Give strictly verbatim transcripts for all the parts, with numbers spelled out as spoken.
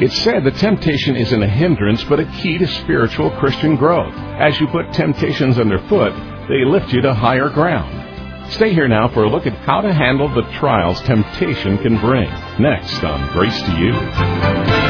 It's said that temptation isn't a hindrance, but a key to spiritual Christian growth. As you put temptations underfoot, they lift you to higher ground. Stay here now for a look at how to handle the trials temptation can bring. Next on Grace to You.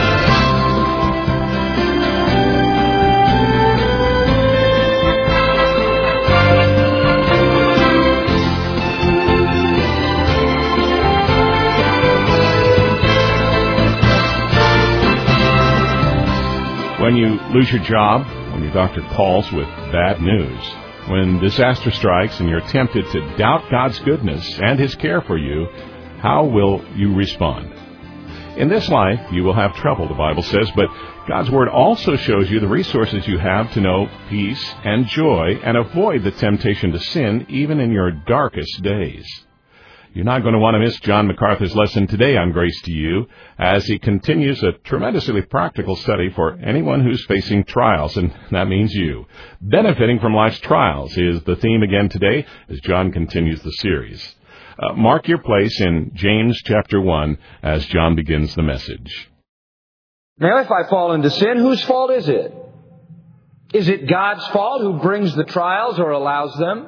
When you lose your job, when your doctor calls with bad news, when disaster strikes and you're tempted to doubt God's goodness and His care for you, how will you respond? In this life, you will have trouble, the Bible says, but God's Word also shows you the resources you have to know peace and joy and avoid the temptation to sin even in your darkest days. You're not going to want to miss John MacArthur's lesson today on Grace to You as he continues a tremendously practical study for anyone who's facing trials, and that means you. Benefiting from life's trials is the theme again today as John continues the series. Uh, mark your place in James chapter one as John begins the message. Now, if I fall into sin, whose fault is it? Is it God's fault who brings the trials or allows them?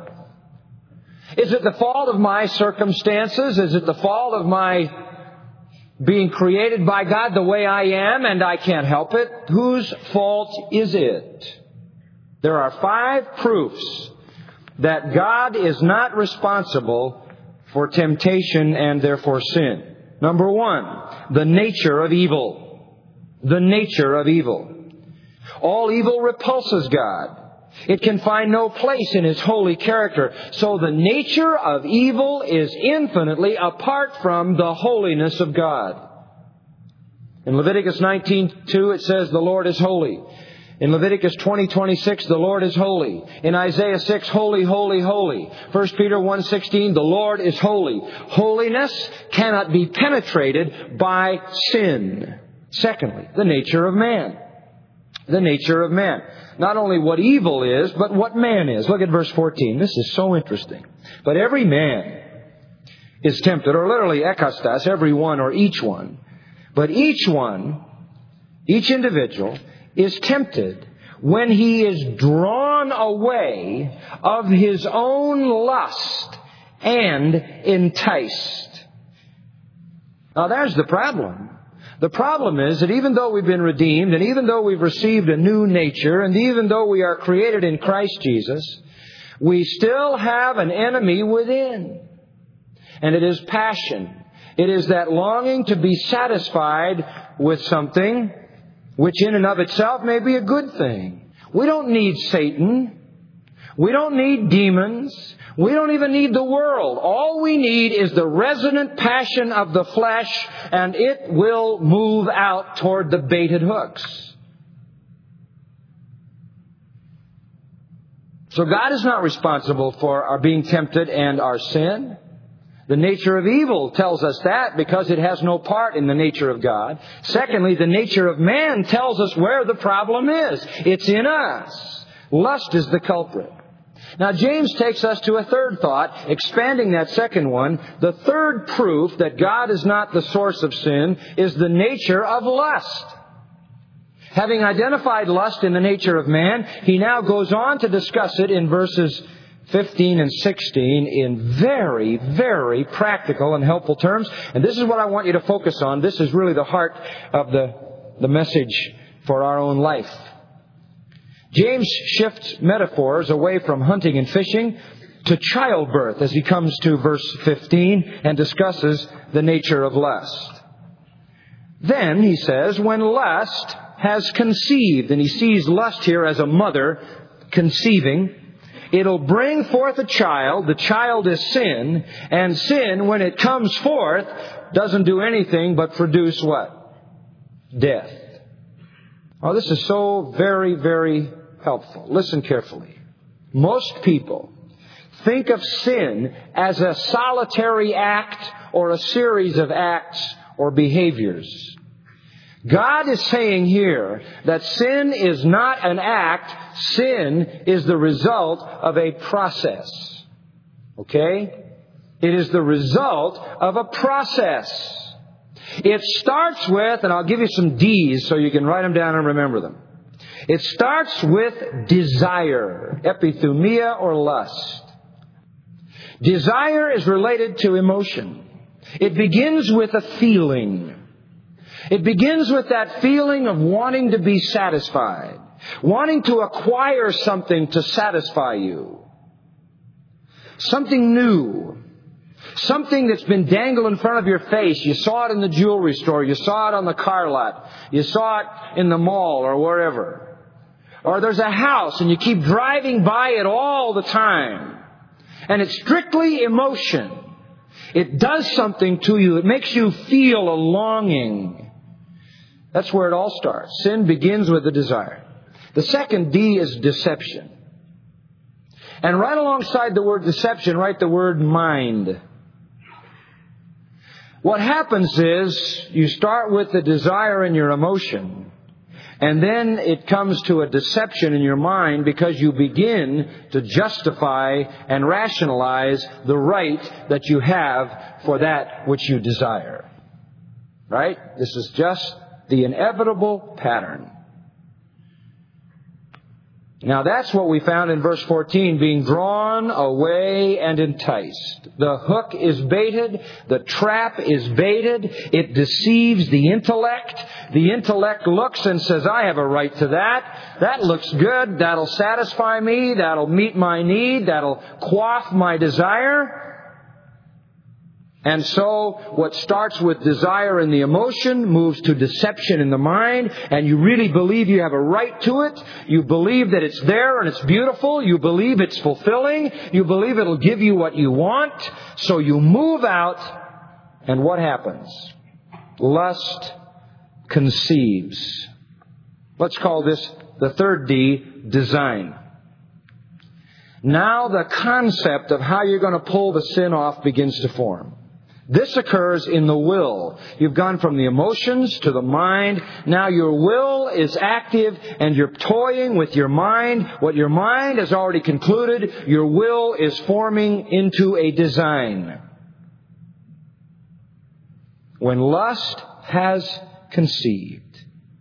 Is it the fault of my circumstances? Is it the fault of my being created by God the way I am and I can't help it? Whose fault is it? There are five proofs that God is not responsible for temptation and therefore sin. Number one, the nature of evil. The nature of evil. All evil repulses God. It can find no place in His holy character. So the nature of evil is infinitely apart from the holiness of God. In Leviticus nineteen two, it says, the Lord is holy. In Leviticus twenty twenty-six, the Lord is holy. In Isaiah six, holy, holy, holy. First Peter one sixteen, the Lord is holy. Holiness cannot be penetrated by sin. Secondly, the nature of man. The nature of man. Not only what evil is, but what man is. Look at verse fourteen. This is so interesting. But every man is tempted, or literally ekastas, every one or each one. But each one, each individual, is tempted when he is drawn away of his own lust and enticed. Now there's the problem. The problem is that even though we've been redeemed, and even though we've received a new nature, and even though we are created in Christ Jesus, we still have an enemy within. And it is passion. It is that longing to be satisfied with something which in and of itself may be a good thing. We don't need Satan. We don't need demons. We don't even need the world. All we need is the resonant passion of the flesh, and it will move out toward the baited hooks. So God is not responsible for our being tempted and our sin. The nature of evil tells us that because it has no part in the nature of God. Secondly, the nature of man tells us where the problem is. It's in us. Lust is the culprit. Now, James takes us to a third thought, expanding that second one. The third proof that God is not the source of sin is the nature of lust. Having identified lust in the nature of man, he now goes on to discuss it in verses fifteen and sixteen in very, very practical and helpful terms. And this is what I want you to focus on. This is really the heart of the, the message for our own life. James shifts metaphors away from hunting and fishing to childbirth as he comes to verse fifteen and discusses the nature of lust. Then, he says, when lust has conceived, and he sees lust here as a mother conceiving, it'll bring forth a child. The child is sin. And sin, when it comes forth, doesn't do anything but produce what? Death. Oh, this is so very, very helpful. Listen carefully. Most people think of sin as a solitary act or a series of acts or behaviors. God is saying here that sin is not an act. Sin is the result of a process. Okay? It is the result of a process. It starts with, and I'll give you some D's so you can write them down and remember them. It starts with desire, epithumia or lust. Desire is related to emotion. It begins with a feeling. It begins with that feeling of wanting to be satisfied, wanting to acquire something to satisfy you. Something new. Something that's been dangled in front of your face. You saw it in the jewelry store. You saw it on the car lot. You saw it in the mall or wherever. Or there's a house and you keep driving by it all the time. And it's strictly emotion. It does something to you. It makes you feel a longing. That's where it all starts. Sin begins with the desire. The second D is deception. And right alongside the word deception, write the word mind. What happens is you start with the desire in your emotion, and then it comes to a deception in your mind because you begin to justify and rationalize the right that you have for that which you desire. Right? This is just the inevitable pattern. Now that's what we found in verse fourteen, being drawn away and enticed. The hook is baited, the trap is baited, it deceives the intellect. The intellect looks and says, I have a right to that. That looks good, that'll satisfy me, that'll meet my need, that'll quaff my desire. And so what starts with desire in the emotion moves to deception in the mind, and you really believe you have a right to it. You believe that it's there and it's beautiful. You believe it's fulfilling. You believe it'll give you what you want. So you move out, and what happens? Lust conceives. Let's call this the third D, design. Now the concept of how you're going to pull the sin off begins to form. This occurs in the will. You've gone from the emotions to the mind. Now your will is active and you're toying with your mind. What your mind has already concluded, your will is forming into a design. When lust has conceived,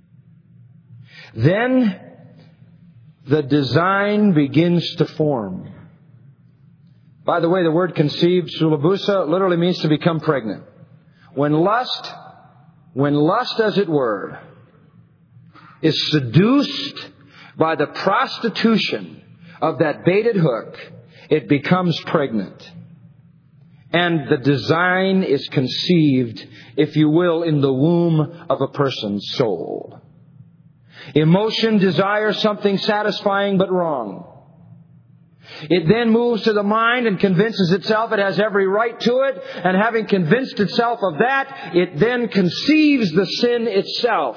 then the design begins to form. By the way, the word conceived, sulabusa, literally means to become pregnant. When lust, when lust, as it were, is seduced by the prostitution of that baited hook, it becomes pregnant. And the design is conceived, if you will, in the womb of a person's soul. Emotion desires something satisfying but wrong. It then moves to the mind and convinces itself it has every right to it. And having convinced itself of that, it then conceives the sin itself.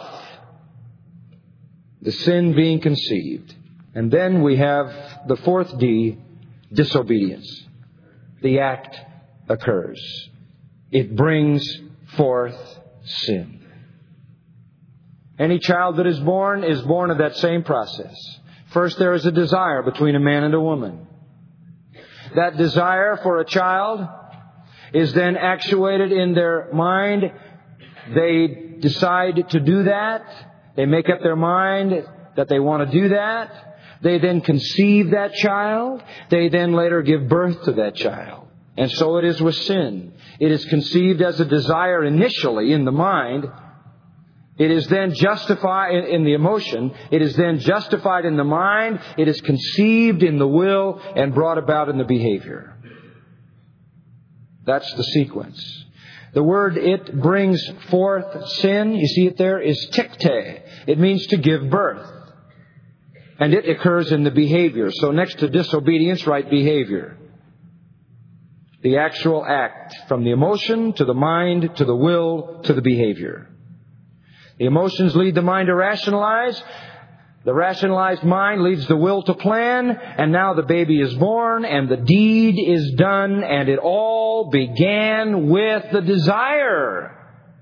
The sin being conceived. And then we have the fourth D, disobedience. The act occurs. It brings forth sin. Any child that is born is born of that same process. First, there is a desire between a man and a woman. That desire for a child is then actuated in their mind. They decide to do that. They make up their mind that they want to do that. They then conceive that child. They then later give birth to that child. And so it is with sin. It is conceived as a desire initially in the mind. It is then justified in the emotion. It is then justified in the mind. It is conceived in the will and brought about in the behavior. That's the sequence. The word it brings forth sin, you see it there, is tikte. It means to give birth. And it occurs in the behavior. So next to disobedience, write behavior. The actual act from the emotion to the mind to the will to the behavior. The emotions lead the mind to rationalize. The rationalized mind leads the will to plan. And now the baby is born and the deed is done. And it all began with the desire.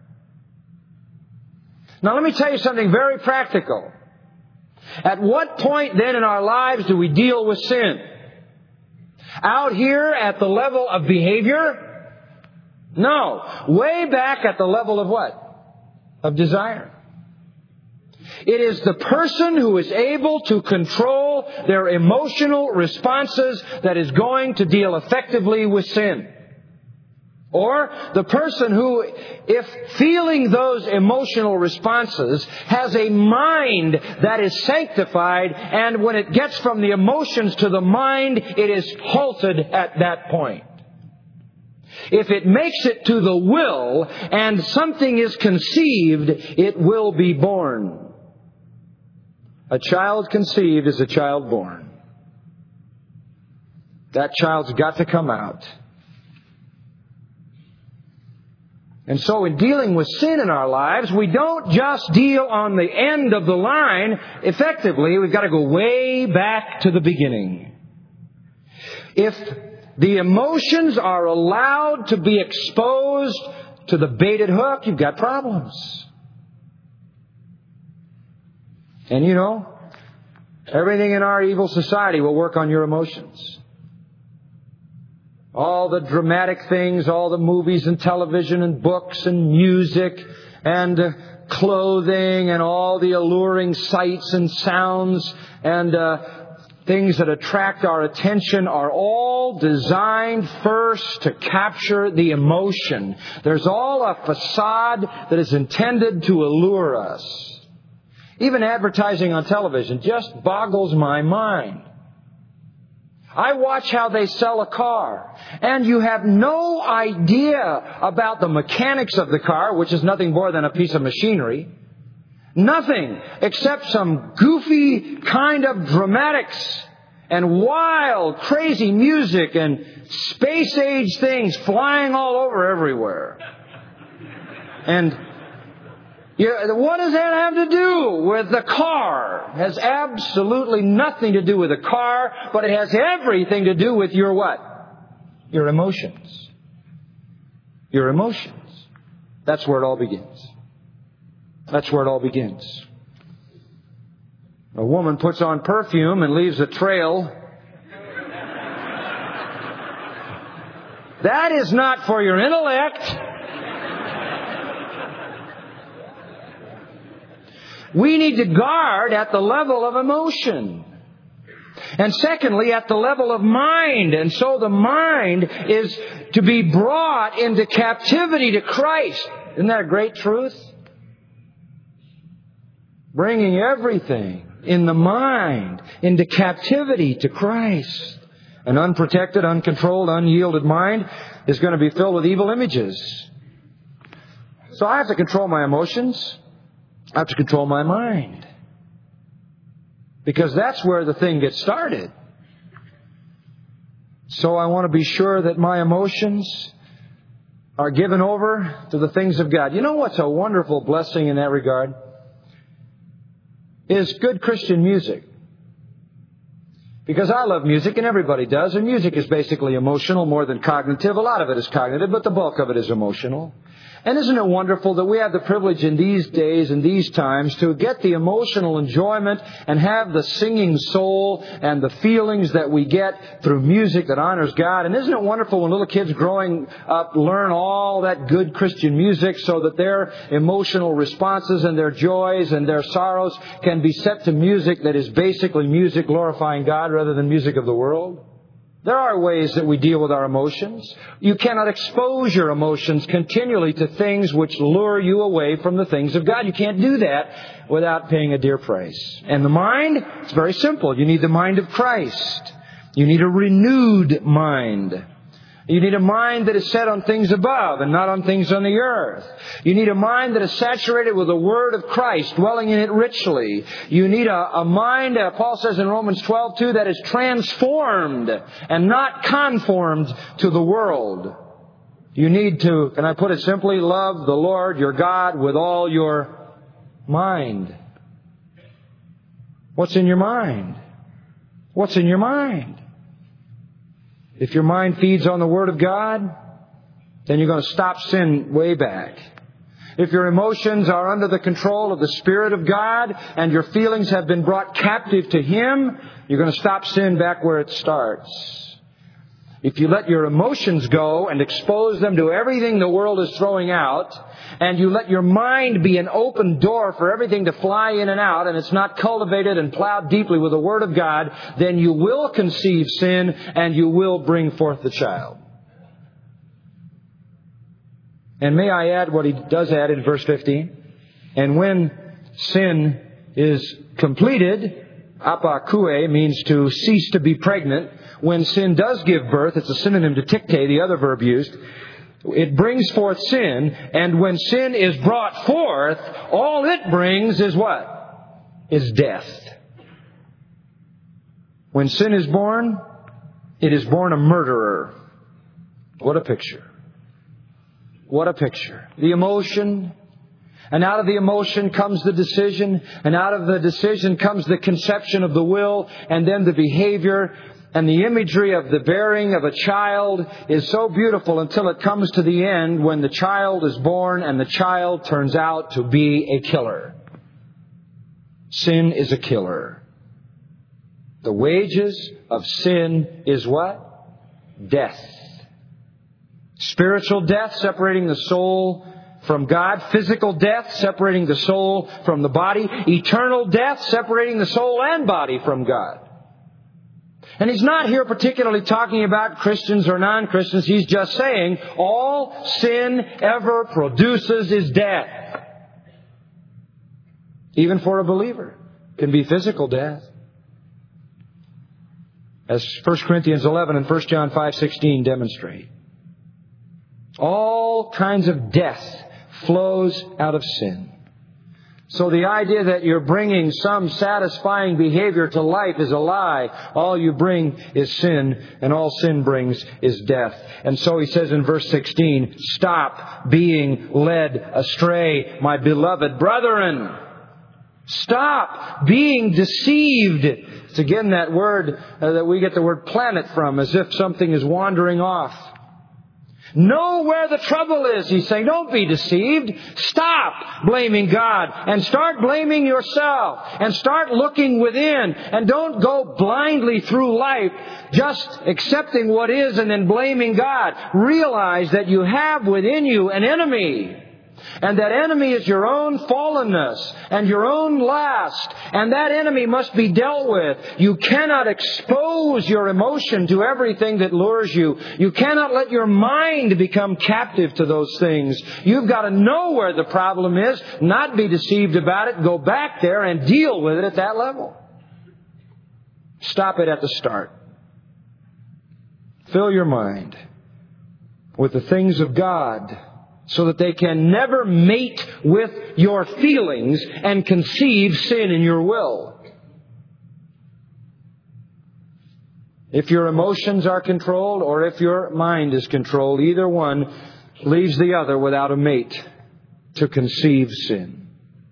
Now let me tell you something very practical. At what point then in our lives do we deal with sin? Out here at the level of behavior? No. Way back at the level of what? Of desire. It is the person who is able to control their emotional responses that is going to deal effectively with sin. Or the person who, if feeling those emotional responses, has a mind that is sanctified, and when it gets from the emotions to the mind, it is halted at that point. If it makes it to the will and something is conceived, it will be born. A child conceived is a child born. That child's got to come out. And so in dealing with sin in our lives, we don't just deal on the end of the line. Effectively, we've got to go way back to the beginning. If the emotions are allowed to be exposed to the baited hook, you've got problems. And you know, everything in our evil society will work on your emotions. All the dramatic things, all the movies and television and books and music and uh, clothing and all the alluring sights and sounds and uh, things that attract our attention are all designed first to capture the emotion. There's all a facade that is intended to allure us. Even advertising on television just boggles my mind. I watch how they sell a car, and you have no idea about the mechanics of the car, which is nothing more than a piece of machinery. Nothing except some goofy kind of dramatics and wild, crazy music and space-age things flying all over everywhere. And Yeah, what does that have to do with the car? It has absolutely nothing to do with the car, but it has everything to do with your what? Your emotions. Your emotions. That's where it all begins. That's where it all begins. A woman puts on perfume and leaves a trail. That is not for your intellect. We need to guard at the level of emotion. And secondly, at the level of mind. And so the mind is to be brought into captivity to Christ. Isn't that a great truth? Bringing everything in the mind into captivity to Christ. An unprotected, uncontrolled, unyielded mind is going to be filled with evil images. So I have to control my emotions. I have to control my mind. Because that's where the thing gets started. So I want to be sure that my emotions are given over to the things of God. You know what's a wonderful blessing in that regard? Is good Christian music. Because I love music, and everybody does, and music is basically emotional more than cognitive. A lot of it is cognitive, but the bulk of it is emotional. And isn't it wonderful that we have the privilege in these days and these times to get the emotional enjoyment and have the singing soul and the feelings that we get through music that honors God? And isn't it wonderful when little kids growing up learn all that good Christian music so that their emotional responses and their joys and their sorrows can be set to music that is basically music glorifying God rather than music of the world? There are ways that we deal with our emotions. You cannot expose your emotions continually to things which lure you away from the things of God. You can't do that without paying a dear price. And the mind, it's very simple. You need the mind of Christ. You need a renewed mind. You need a mind that is set on things above and not on things on the earth. You need a mind that is saturated with the Word of Christ, dwelling in it richly. You need a, a mind, uh, Paul says in Romans twelve two, that is transformed and not conformed to the world. You need to, can I put it simply, love the Lord your God with all your mind. What's in your mind? What's in your mind? If your mind feeds on the Word of God, then you're going to stop sin way back. If your emotions are under the control of the Spirit of God and your feelings have been brought captive to Him, you're going to stop sin back where it starts. if you let your emotions go and expose them to everything the world is throwing out, and you let your mind be an open door for everything to fly in and out, and it's not cultivated and plowed deeply with the Word of God, then you will conceive sin and you will bring forth the child. And may I add what he does add in verse fifteen? And when sin is completed, apakue means to cease to be pregnant. When sin does give birth, it's a synonym to tikte, the other verb used. It brings forth sin, and when sin is brought forth, all it brings is what? Is death. When sin is born, it is born a murderer. What a picture. What a picture. The emotion, and out of the emotion comes the decision, and out of the decision comes the conception of the will, and then the behavior. And the imagery of the bearing of a child is so beautiful until it comes to the end when the child is born and the child turns out to be a killer. Sin is a killer. The wages of sin is what? Death. Spiritual death, separating the soul from God. Physical death, separating the soul from the body. Eternal death, separating the soul and body from God. And he's not here particularly talking about Christians or non-Christians. He's just saying all sin ever produces is death. Even for a believer. It can be physical death. As First Corinthians eleven and First John five sixteen demonstrate. All kinds of death flows out of sin. So the idea that you're bringing some satisfying behavior to life is a lie. All you bring is sin, and all sin brings is death. And so he says in verse sixteen, stop being led astray, my beloved brethren. Stop being deceived. It's again that word uh, that we get the word planet from, as if something is wandering off. Know where the trouble is, he's saying. Don't be deceived. Stop blaming God and start blaming yourself and start looking within, and don't go blindly through life just accepting what is and then blaming God. Realize that you have within you an enemy. And that enemy is your own fallenness and your own lust. And that enemy must be dealt with. You cannot expose your emotion to everything that lures you. You cannot let your mind become captive to those things. You've got to know where the problem is, not be deceived about it, go back there and deal with it at that level. Stop it at the start. Fill your mind with the things of God, so that they can never mate with your feelings and conceive sin in your will. If your emotions are controlled or if your mind is controlled, either one leaves the other without a mate to conceive sin.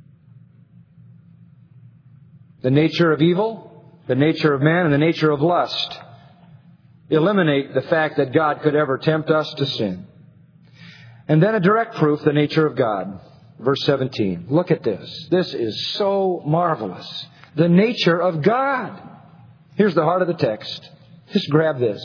The nature of evil, the nature of man, and the nature of lust eliminate the fact that God could ever tempt us to sin. And then a direct proof, the nature of God. Verse seventeen. Look at this. This is so marvelous. The nature of God. Here's the heart of the text. Just grab this.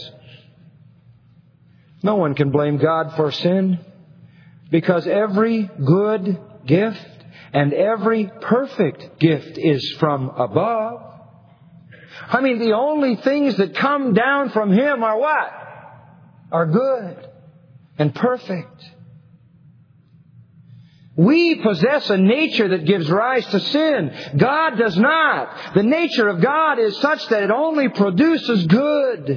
No one can blame God for sin, because every good gift and every perfect gift is from above. I mean, the only things that come down from Him are what? Are good and perfect. We possess a nature that gives rise to sin. God does not. The nature of God is such that it only produces good.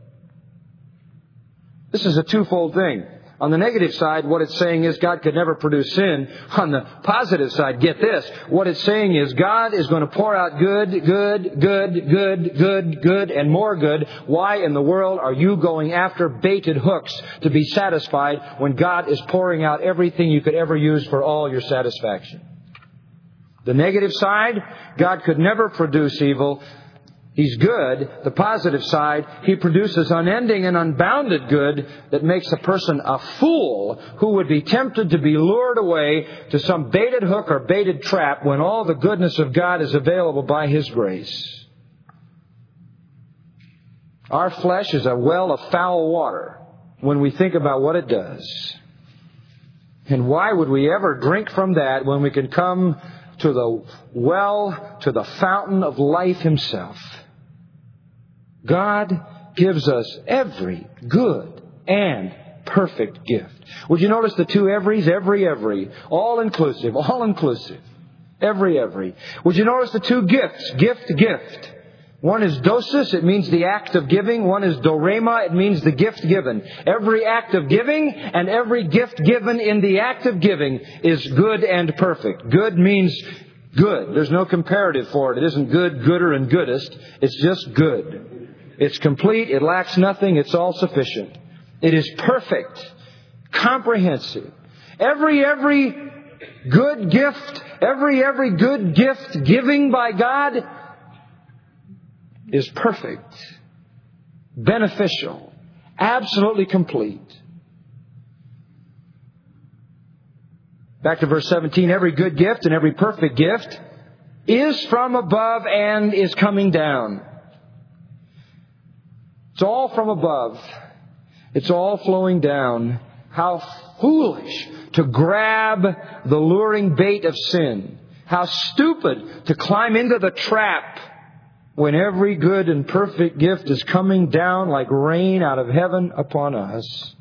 This is a twofold thing. On the negative side, what it's saying is God could never produce sin. On the positive side, get this. What it's saying is God is going to pour out good, good, good, good, good, good, and more good. Why in the world are you going after baited hooks to be satisfied when God is pouring out everything you could ever use for all your satisfaction? The negative side, God could never produce evil. He's good. The positive side, He produces unending and unbounded good that makes a person a fool who would be tempted to be lured away to some baited hook or baited trap when all the goodness of God is available by His grace. Our flesh is a well of foul water when we think about what it does. And why would we ever drink from that when we can come to the well, to the fountain of life Himself? God gives us every good and perfect gift. Would you notice the two everys? Every, every. All inclusive. All inclusive. Every, every. Would you notice the two gifts? Gift, gift. One is dosis, it means the act of giving. One is dorema, it means the gift given. Every act of giving and every gift given in the act of giving is good and perfect. Good means good. There's no comparative for it. It isn't good, gooder, and goodest. It's just good. It's complete. It lacks nothing. It's all sufficient. It is perfect, comprehensive. Every, every good gift, every, every good gift giving by God is perfect, beneficial, absolutely complete. Back to verse seventeen. Every good gift and every perfect gift is from above and is coming down. It's all from above. It's all flowing down. How foolish to grab the luring bait of sin. How stupid to climb into the trap when every good and perfect gift is coming down like rain out of heaven upon us.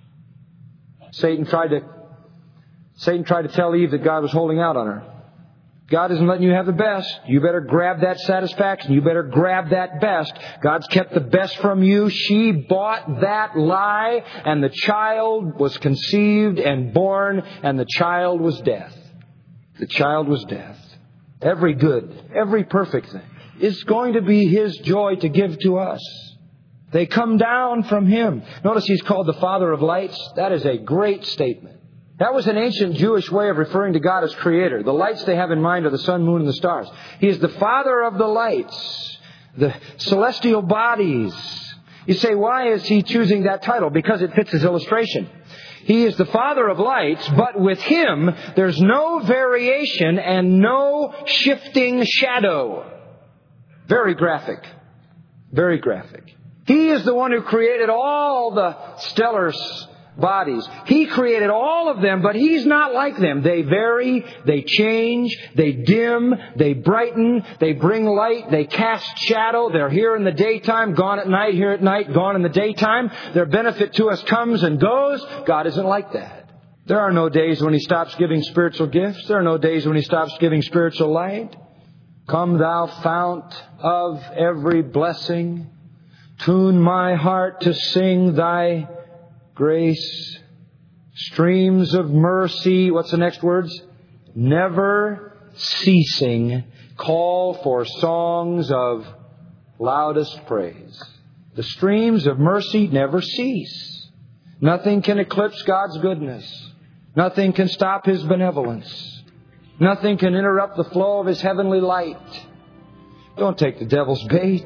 Satan tried to Satan tried to tell Eve that God was holding out on her. God isn't letting you have the best. You better grab that satisfaction. You better grab that best. God's kept the best from you. She bought that lie, and the child was conceived and born, and the child was death. The child was death. Every good, every perfect thing is going to be His joy to give to us. They come down from Him. Notice He's called the Father of lights. That is a great statement. That was an ancient Jewish way of referring to God as Creator. The lights they have in mind are the sun, moon, and the stars. He is the Father of the lights, the celestial bodies. You say, why is He choosing that title? Because it fits His illustration. He is the Father of lights, but with Him there's no variation and no shifting shadow. Very graphic. Very graphic. He is the one who created all the stellar bodies. He created all of them, but He's not like them. They vary, they change, they dim, they brighten, they bring light, they cast shadow. They're here in the daytime, gone at night, here at night, gone in the daytime. Their benefit to us comes and goes. God isn't like that. There are no days when He stops giving spiritual gifts. There are no days when He stops giving spiritual light. Come thou fount of every blessing, tune my heart to sing Thy grace. Streams of mercy, what's the next words? Never ceasing, call for songs of loudest praise. The streams of mercy never cease. Nothing can eclipse God's goodness. Nothing can stop His benevolence. Nothing can interrupt the flow of His heavenly light. Don't take the devil's bait.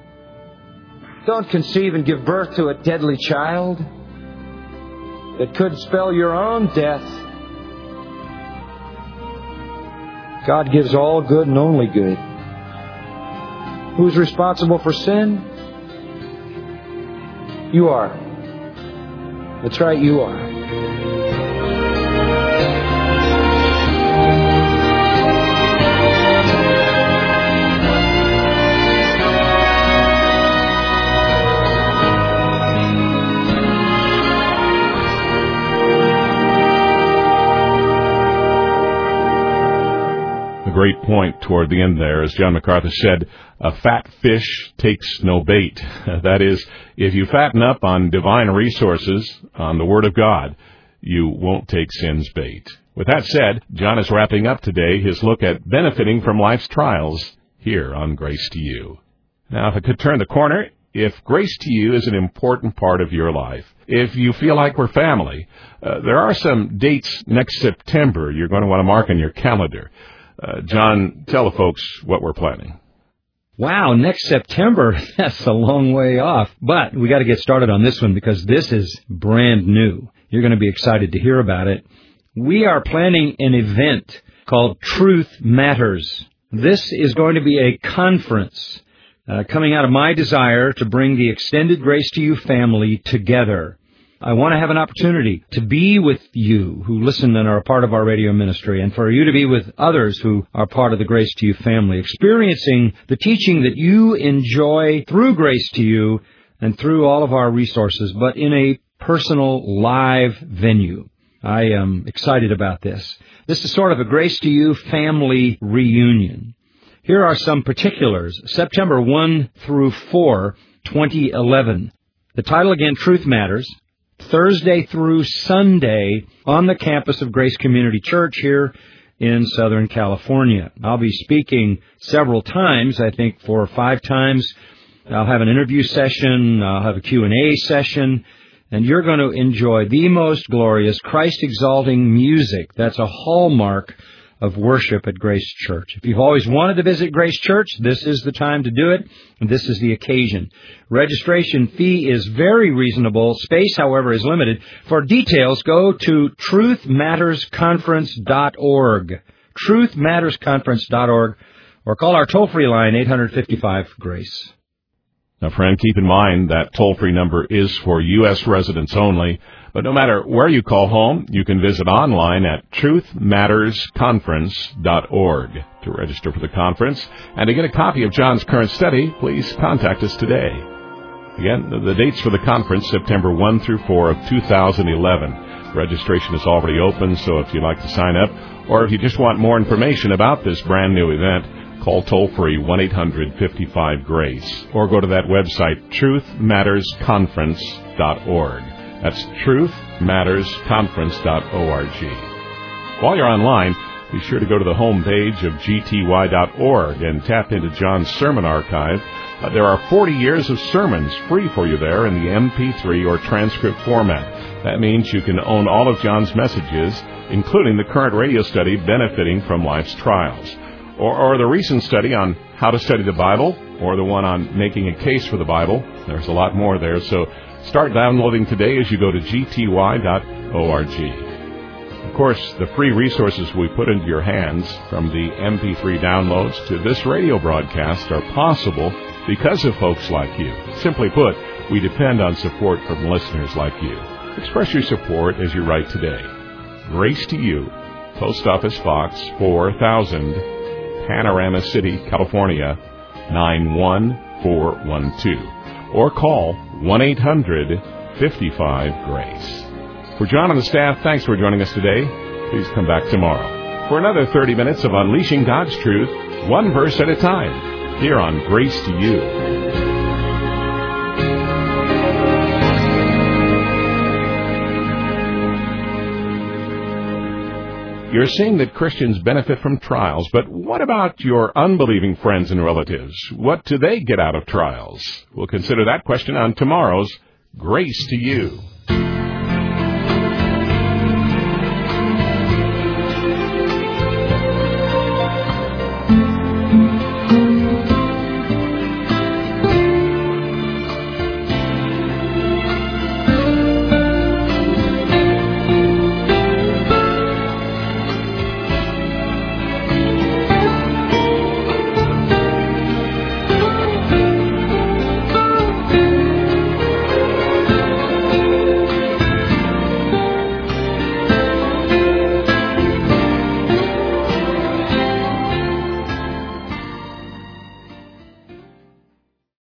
Don't conceive and give birth to a deadly child that could spell your own death. God gives all good and only good. Who's responsible for sin? You are. That's right, you are. Great point toward the end there. As John MacArthur said, a fat fish takes no bait. That is, if you fatten up on divine resources, on the Word of God, you won't take sin's bait. With that said, John is wrapping up today his look at benefiting from life's trials here on Grace to You. Now, if I could turn the corner, if Grace to You is an important part of your life, if you feel like we're family, uh, there are some dates next September you're going to want to mark on your calendar. Uh, John, tell the folks what we're planning. Wow, next September, that's a long way off. But we got to get started on this one because this is brand new. You're going to be excited to hear about it. We are planning an event called Truth Matters. This is going to be a conference uh, coming out of my desire to bring the extended Grace to You family together. I want to have an opportunity to be with you who listen and are a part of our radio ministry, and for you to be with others who are part of the Grace to You family, experiencing the teaching that you enjoy through Grace to You and through all of our resources, but in a personal, live venue. I am excited about this. This is sort of a Grace to You family reunion. Here are some particulars. September first through fourth, twenty eleven. The title again, Truth Matters. Thursday through Sunday on the campus of Grace Community Church here in Southern California. I'll be speaking several times, I think four or five times. I'll have an interview session, I'll have a Q and A session, and you're going to enjoy the most glorious Christ-exalting music. That's a hallmark of worship at Grace Church. If you've always wanted to visit Grace Church, this is the time to do it, and this is the occasion. Registration fee is very reasonable. Space, however, is limited. For details, go to truth matters conference dot org, truth matters conference dot org, or call our toll-free line, eight hundred fifty-five GRACE. Now, friend, keep in mind that toll-free number is for U S residents only. But no matter where you call home, you can visit online at truth matters conference dot org to register for the conference. And to get a copy of John's current study, please contact us today. Again, the dates for the conference, September first through fourth of two thousand eleven. Registration is already open, so if you'd like to sign up, or if you just want more information about this brand new event, call toll-free one eight hundred fifty-five GRACE, or go to that website, truth matters conference dot org. That's truth matters conference dot org. While you're online, be sure to go to the home page of G T Y dot org and tap into John's sermon archive. Uh, there are forty years of sermons free for you there in the M P three or transcript format. That means you can own all of John's messages, including the current radio study benefiting from life's trials, or, or the recent study on how to study the Bible, or the one on making a case for the Bible. There's a lot more there, so start downloading today as you go to G T Y dot org. Of course, the free resources we put into your hands, from the M P three downloads to this radio broadcast, are possible because of folks like you. Simply put, we depend on support from listeners like you. Express your support as you write today. Grace to You, Post Office Box four thousand, Panorama City, California, nine one four one two. Or call one eight hundred fifty-five GRACE. For John and the staff, thanks for joining us today. Please come back tomorrow for another thirty minutes of unleashing God's truth, one verse at a time, here on Grace to You. You're seeing that Christians benefit from trials, but what about your unbelieving friends and relatives? What do they get out of trials? We'll consider that question on tomorrow's Grace to You.